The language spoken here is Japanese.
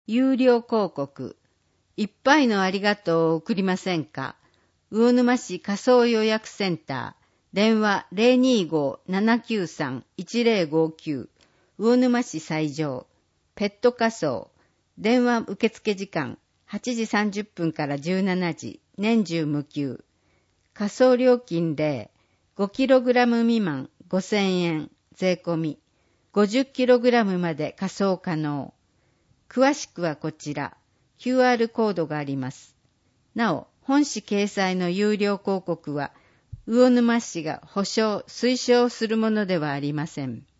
有料広告。いっぱいのありがとうを送りませんか。魚沼市仮想予約センター。電話 025-793-1059。魚沼市西条。ペット仮想。電話受付時間8時30分から17時。年中無休。仮想料金例。5kg 未満5000円。税込み。50kg まで仮想可能。詳しくはこちら。QR コードがあります。なお、本誌掲載の有料広告は、魚沼市が保証・推奨するものではありません。